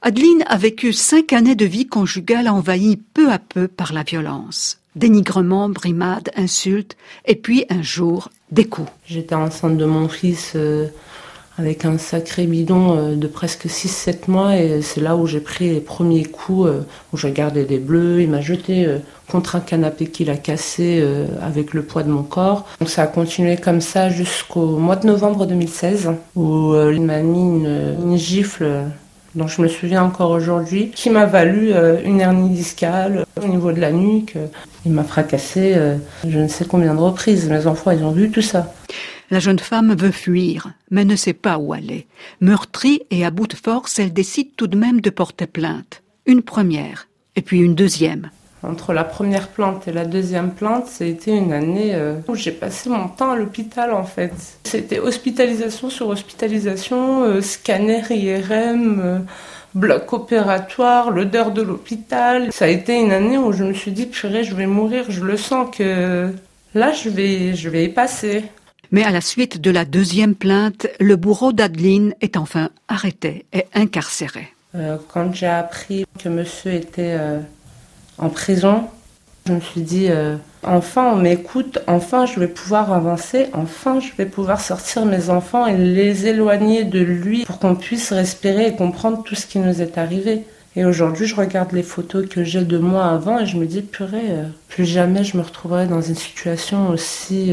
Adeline a vécu 5 années de vie conjugale envahies peu à peu par la violence. Dénigrement, brimades, insultes, et puis un jour, des coups. J'étais enceinte de mon fils avec un sacré bidon de presque 6-7 mois et c'est là où j'ai pris les premiers coups, où j'ai gardé des bleus. Il m'a jeté contre un canapé qu'il a cassé avec le poids de mon corps. Donc ça a continué comme ça jusqu'au mois de novembre 2016 où il m'a mis une gifle dont je me souviens encore aujourd'hui, qui m'a valu une hernie discale au niveau de la nuque. Il m'a fracassé je ne sais combien de reprises. Mes enfants, ils ont vu tout ça. La jeune femme veut fuir, mais ne sait pas où aller. Meurtrie et à bout de force, elle décide tout de même de porter plainte. Une première, et puis une deuxième. Entre la première plainte et la deuxième plainte, ça a été une année où j'ai passé mon temps à l'hôpital en fait. C'était hospitalisation sur hospitalisation, scanner IRM, bloc opératoire, l'odeur de l'hôpital. Ça a été une année où je me suis dit, purée, je vais mourir, je le sens que là, je vais y passer. Mais à la suite de la deuxième plainte, le bourreau d'Adeline est enfin arrêté et incarcéré. Quand j'ai appris que monsieur était en prison, je me suis dit, enfin on m'écoute, enfin je vais pouvoir avancer, enfin je vais pouvoir sortir mes enfants et les éloigner de lui pour qu'on puisse respirer et comprendre tout ce qui nous est arrivé. Et aujourd'hui, je regarde les photos que j'ai de moi avant et je me dis, purée, plus jamais je me retrouverai dans une situation aussi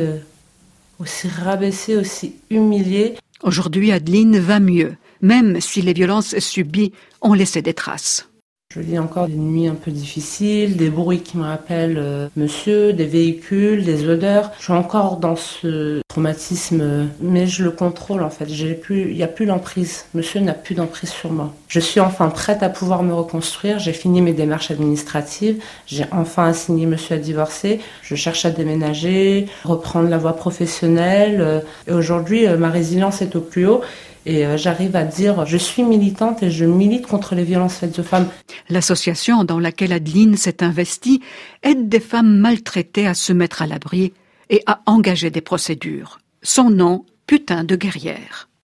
rabaissée, aussi humiliée. Aujourd'hui, Adeline va mieux, même si les violences subies ont laissé des traces. Je lis encore des nuits un peu difficiles, des bruits qui me rappellent monsieur, des véhicules, des odeurs. Je suis encore dans ce traumatisme, mais je le contrôle en fait. Il n'y a plus d'emprise. Monsieur n'a plus d'emprise sur moi. Je suis enfin prête à pouvoir me reconstruire. J'ai fini mes démarches administratives. J'ai enfin assigné monsieur à divorcer. Je cherche à déménager, reprendre la voie professionnelle. Et aujourd'hui, ma résilience est au plus haut. Et j'arrive à dire, je suis militante et je milite contre les violences faites aux femmes. L'association dans laquelle Adeline s'est investie aide des femmes maltraitées à se mettre à l'abri et à engager des procédures. Son nom, putain de guerrière.